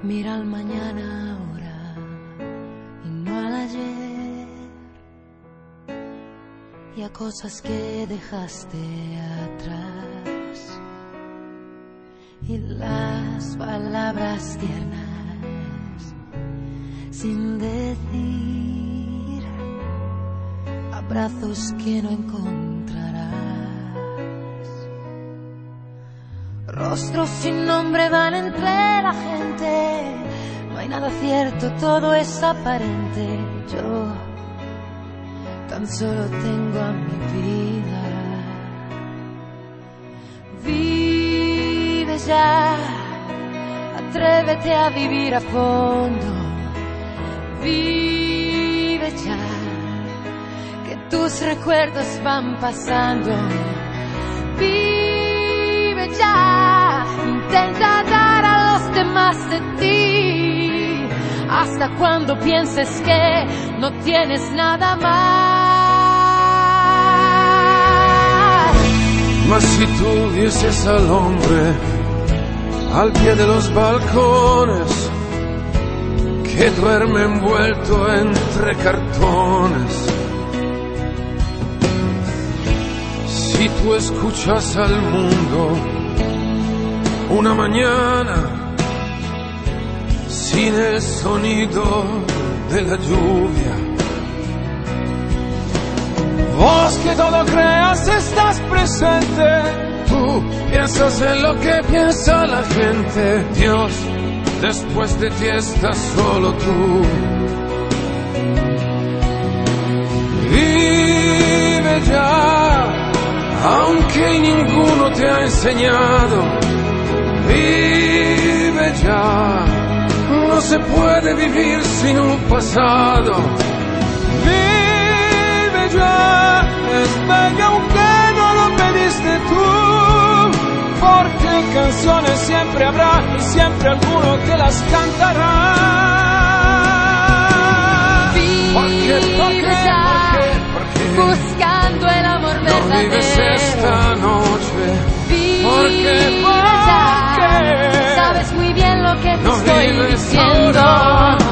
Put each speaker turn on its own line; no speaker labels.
Mira al mañana ahora y no al ayer, y a cosas que dejaste atrás, y las palabras tiernas sin decir, abrazos que no encontrarás, rostros sin nombre van entre la gente, no hay nada cierto, todo es aparente. Yo tan solo tengo a mi vida. Vive ya, atrévete a vivir a fondo. Vive ya, que tus recuerdos van pasando. Vive ya, intenta dar a los demás de ti, hasta cuando pienses que no tienes nada más.
Mas si tú dices al hombre al pie de los balcones que duerme envuelto entre cartones, si tú escuchas al mundo una mañana sin el sonido de la lluvia, vos que todo creas estás presente, tú piensas en lo que piensa la gente, Dios después de ti estás solo tú. Vive ya, aunque ninguno te ha enseñado. Vive ya, no se puede vivir sin un pasado. Vive ya, es bello aunque no lo pediste tú, porque canciones siempre habrá y siempre alguno te las cantará.
Vive ya, buscando el amor verdadero.
No vives esta noche,
Vive ya, sabes muy bien lo que te
no
estoy
vives
diciendo.
ahora.